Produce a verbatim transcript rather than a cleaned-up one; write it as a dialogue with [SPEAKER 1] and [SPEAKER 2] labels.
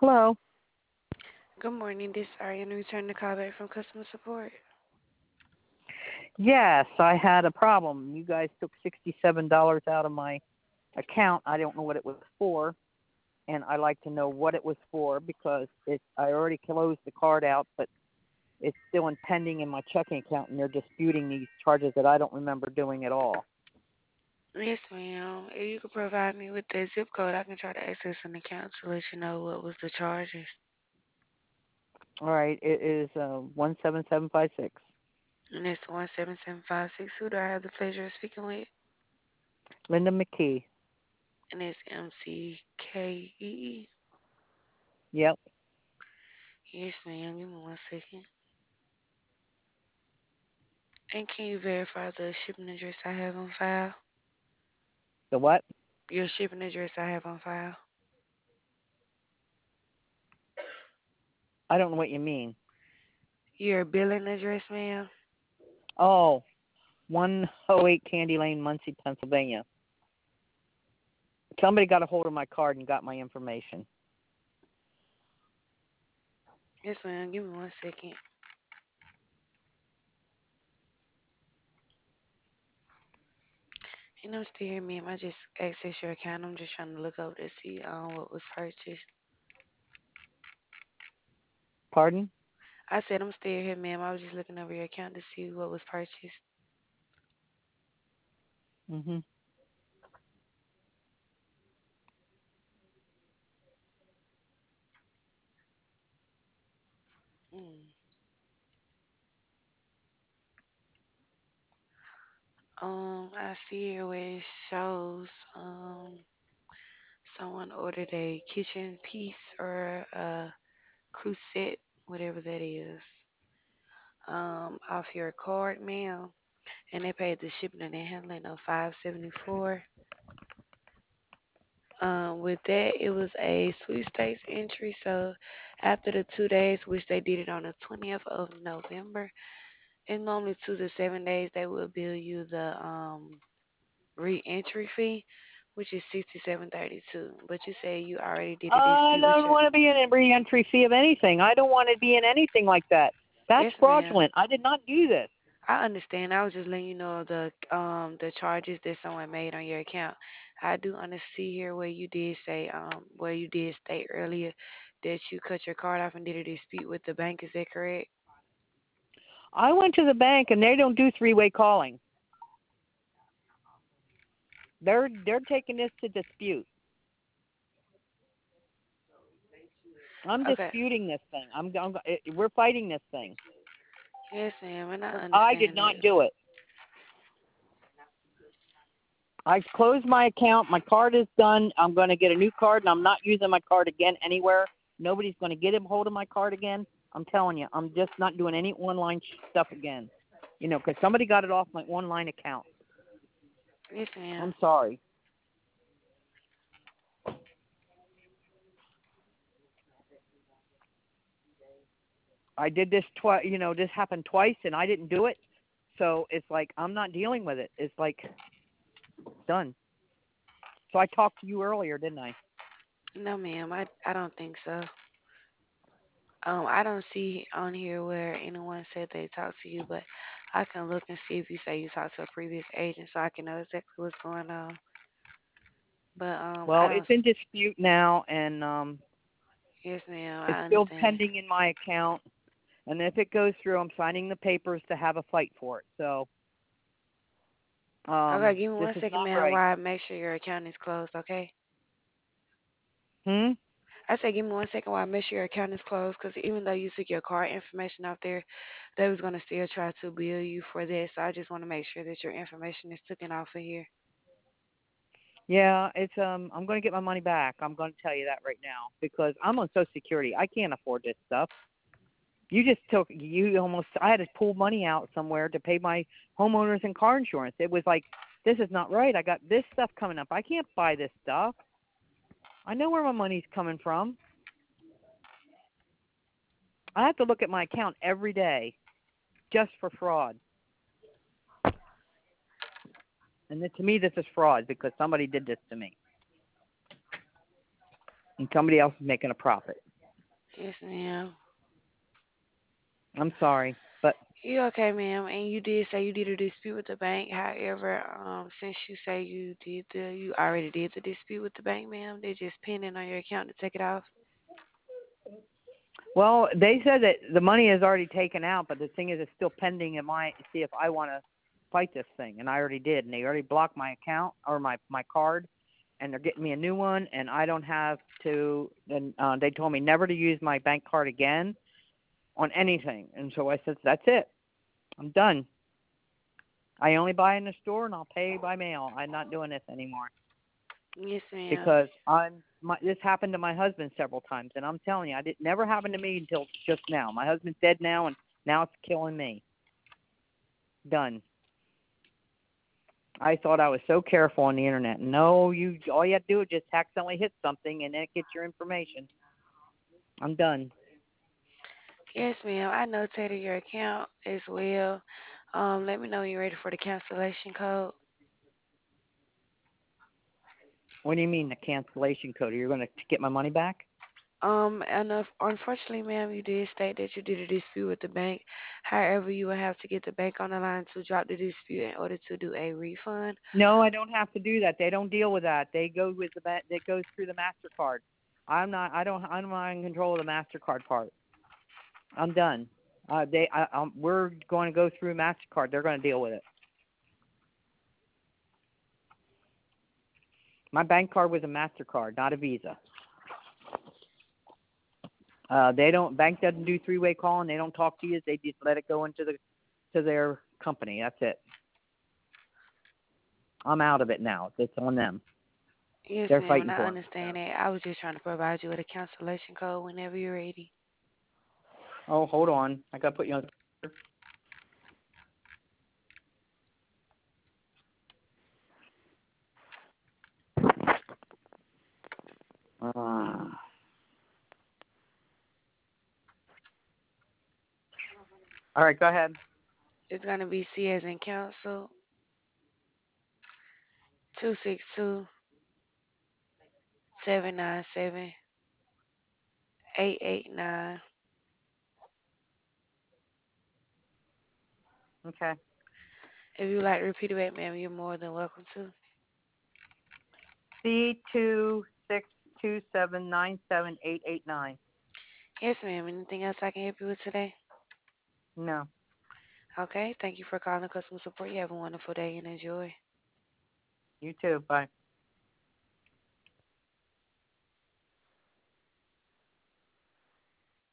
[SPEAKER 1] Hello.
[SPEAKER 2] Good morning, this is Ariana returning the call back from customer support.
[SPEAKER 1] Yes, I had a problem. You guys took sixty-seven dollars out of my account. I don't know what it was for, and I'd like to know what it was for because it. I already closed the card out, but it's still in pending in my checking account, and they're disputing these charges that I don't remember doing at all.
[SPEAKER 2] Yes, ma'am. If you could provide me with the zip code, I can try to access an account to let you know what was the charges.
[SPEAKER 1] All right, it is uh, one seven seven five six.
[SPEAKER 2] And it's one seven seven five six. Who do I have the pleasure of speaking with?
[SPEAKER 1] Linda McKee.
[SPEAKER 2] And it's M C K E.
[SPEAKER 1] Yep.
[SPEAKER 2] Yes, ma'am. Give me one second. And can you verify the shipping address I have on file?
[SPEAKER 1] The what?
[SPEAKER 2] Your shipping address I have on file.
[SPEAKER 1] I don't know what you mean.
[SPEAKER 2] Your billing address, ma'am.
[SPEAKER 1] Oh, one oh eight Candy Lane, Muncie, Pennsylvania. Somebody got a hold of my card and got my information.
[SPEAKER 2] Yes, ma'am. Give me one second. And I'm still here, ma'am. I just access your account. I'm just trying to look over to see um what was purchased.
[SPEAKER 1] Pardon?
[SPEAKER 2] I said I'm still here, ma'am. I was just looking over your account to see what was purchased.
[SPEAKER 1] Mhm.
[SPEAKER 2] Mm. Um, I see here where it shows um someone ordered a kitchen piece or a cruise set, whatever that is, um, off your card, ma'am, and they paid the shipping and the handling of five seventy four. Um, with that, it was a sweepstakes entry. So after the two days, which they did it on the twentieth of November, in normally two to seven days, they will bill you the um re-entry fee, which is sixty-seven thirty-two. But you say you already did a
[SPEAKER 1] I
[SPEAKER 2] dispute with
[SPEAKER 1] don't
[SPEAKER 2] your.
[SPEAKER 1] want to be in a re-entry fee of anything. I don't want to be in anything like that. That's
[SPEAKER 2] Yes, ma'am.
[SPEAKER 1] fraudulent. I did not do this.
[SPEAKER 2] I understand. I was just letting you know the um the charges that someone made on your account. I do understand here where you did say um where you did state earlier that you cut your card off and did a dispute with the bank. Is that correct?
[SPEAKER 1] I went to the bank and they don't do three-way calling. They're they're taking this to dispute. I'm
[SPEAKER 2] Okay.
[SPEAKER 1] disputing this thing. I'm, I'm we're fighting this thing.
[SPEAKER 2] Yes, ma'am, and I
[SPEAKER 1] I did
[SPEAKER 2] understand
[SPEAKER 1] not
[SPEAKER 2] that.
[SPEAKER 1] do it. I closed my account. My card is done. I'm going to get a new card, and I'm not using my card again anywhere. Nobody's going to get a hold of my card again. I'm telling you, I'm just not doing any online stuff again. You know, because somebody got it off my online account.
[SPEAKER 2] Yes, ma'am.
[SPEAKER 1] I'm sorry. I did this twice. You know, this happened twice, and I didn't do it. So it's like I'm not dealing with it. It's like done. So I talked to you earlier, didn't I?
[SPEAKER 2] No, ma'am, I I don't think so. Um, I don't see on here where anyone said they talked to you, but I can look and see if you say you talked to a previous agent, so I can know exactly what's going on. But um, I
[SPEAKER 1] Well,
[SPEAKER 2] don't.
[SPEAKER 1] it's in dispute now, and um,
[SPEAKER 2] Yes, ma'am,
[SPEAKER 1] it's
[SPEAKER 2] I
[SPEAKER 1] still
[SPEAKER 2] understand.
[SPEAKER 1] pending in my account. And if it goes through, I'm signing the papers to have a fight for it. So um,
[SPEAKER 2] Okay, give me
[SPEAKER 1] this
[SPEAKER 2] one
[SPEAKER 1] is
[SPEAKER 2] second,
[SPEAKER 1] not
[SPEAKER 2] ma'am,
[SPEAKER 1] right.
[SPEAKER 2] while I make sure your account is closed. Okay.
[SPEAKER 1] Hmm.
[SPEAKER 2] I said, give me one second while I make sure your account is closed, because even though you took your card information out there, they was gonna still try to bill you for that. So I just want to make sure that your information is taken off of here.
[SPEAKER 1] Yeah, it's um. I'm going to get my money back. I'm going to tell you that right now because I'm on Social Security. I can't afford this stuff. You just took you almost. I had to pull money out somewhere to pay my homeowners and car insurance. It was like this is not right. I got this stuff coming up. I can't buy this stuff. I know where my money's coming from. I have to look at my account every day just for fraud. And then, to me, this is fraud because somebody did this to me, and somebody else is making a profit.
[SPEAKER 2] Yes, ma'am.
[SPEAKER 1] I'm sorry, but
[SPEAKER 2] You okay, ma'am? And you did say you did a dispute with the bank. However, um, since you say you did the, you already did the dispute with the bank, ma'am. They're just pending on your account to take it off.
[SPEAKER 1] well, they said that the money is already taken out, but the thing is, it's still pending in my see if I want to fight this thing, and I already did, and they already blocked my account or my my card, and they're getting me a new one, and I don't have to. And uh, they told me never to use my bank card again on anything, and so I said that's it. I'm done. I only buy in the store, and I'll pay by mail. I'm not doing this anymore
[SPEAKER 2] Yes, ma'am.
[SPEAKER 1] because I'm. My, this happened to my husband several times, and I'm telling you, I did never happened to me until just now. My husband's dead now, and now it's killing me. Done. I thought I was so careful on the internet. No, you all you have to do is just accidentally hit something, and then it gets your information. I'm done.
[SPEAKER 2] Yes, ma'am. I notated your account as well. Um, let me know when you're ready for the cancellation code.
[SPEAKER 1] What do you mean the cancellation code? Are you going to get my money back?
[SPEAKER 2] Um, and uh, unfortunately, ma'am, you did state that you did a dispute with the bank. However, you will have to get the bank on the line to drop the dispute in order to do a refund.
[SPEAKER 1] No, I don't have to do that. They don't deal with that. They go with the ba- that goes through the Mastercard. I'm not. I don't. I'm not in control of the Mastercard part. I'm done. Uh, they. I, um, we're going to go through Mastercard. They're going to deal with it. My bank card was a Mastercard, not a Visa. Uh, they don't. Bank doesn't do three-way calling. They don't talk to you. They just let it go into the to their company. That's it. I'm out of it now. It's on them.
[SPEAKER 2] Yes,
[SPEAKER 1] They're
[SPEAKER 2] ma'am, and
[SPEAKER 1] fighting
[SPEAKER 2] I
[SPEAKER 1] for me.
[SPEAKER 2] understand that. I was just trying to provide you with a cancellation code whenever you're ready.
[SPEAKER 1] Oh, hold on. I got to put you on. Uh, all right, go ahead.
[SPEAKER 2] It's gonna be C as in council, two six two seven nine seven eight eight nine.
[SPEAKER 1] Okay.
[SPEAKER 2] If you'd like to repeat it back, ma'am, you're more than welcome to.
[SPEAKER 1] C two six two seven nine seven eight eight nine.
[SPEAKER 2] Yes, ma'am. Anything else I can help you with today?
[SPEAKER 1] No.
[SPEAKER 2] Okay. Thank you for calling customer support. You have a wonderful day and enjoy.
[SPEAKER 1] You too. Bye.